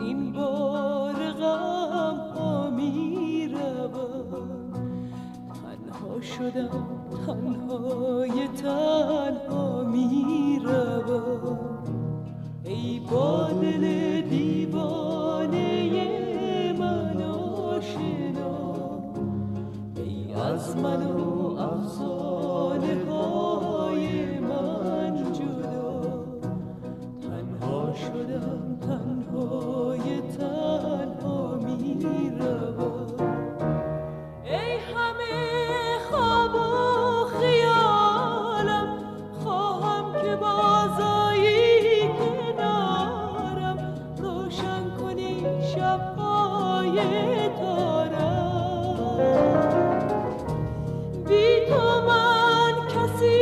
این بار غم ها می روم، تنها شدم تنهای تنها می روم. ای با دل دیوانه من آشنا، ای از من و افسانه های من جدا، تنها شدم تنهای تنها می روم. ای همه خواب و خیالم، خواهم که بازایی کنارم، روشن کنی شب‌های تارم. بی تو من کسی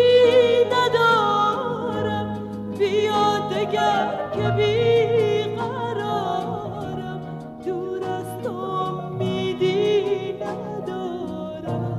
ندارم، بیا دگر که بی قرارم، دور از تو امیدی ندارم.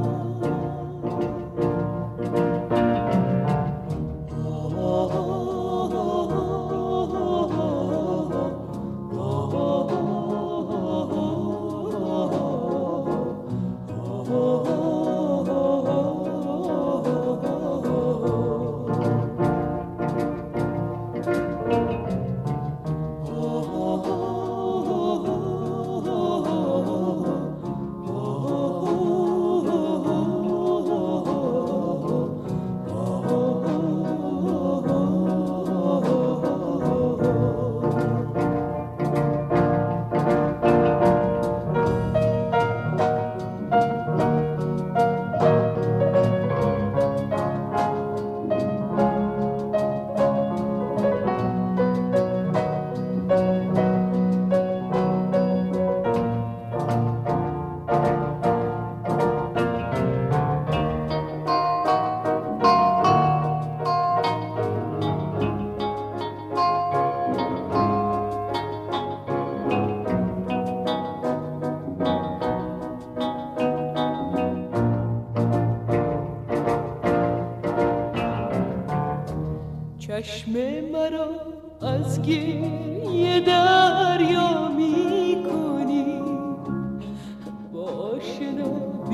چشم مرا از گریه دریا می کنی، با آشنا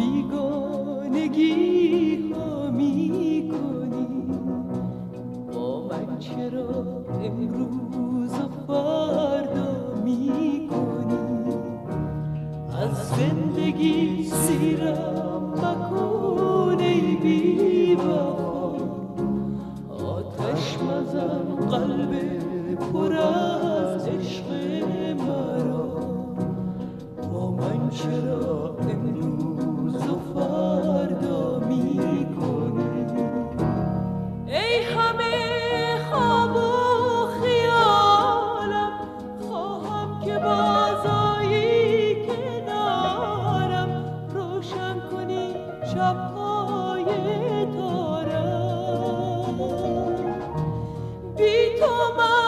بیگانگی ها می کنی. با من چرا امروز و فردا می کنی؟ از زندگی سیرم مکن ای بی وفا، آتش مزن قلب پر از عشق مرا. با من چرا امروز و فردا می کنی؟ ای همه خواب و خیالم، خواهم که بازایی کنارم، روشن کنی شب‌های تارم. بی تو من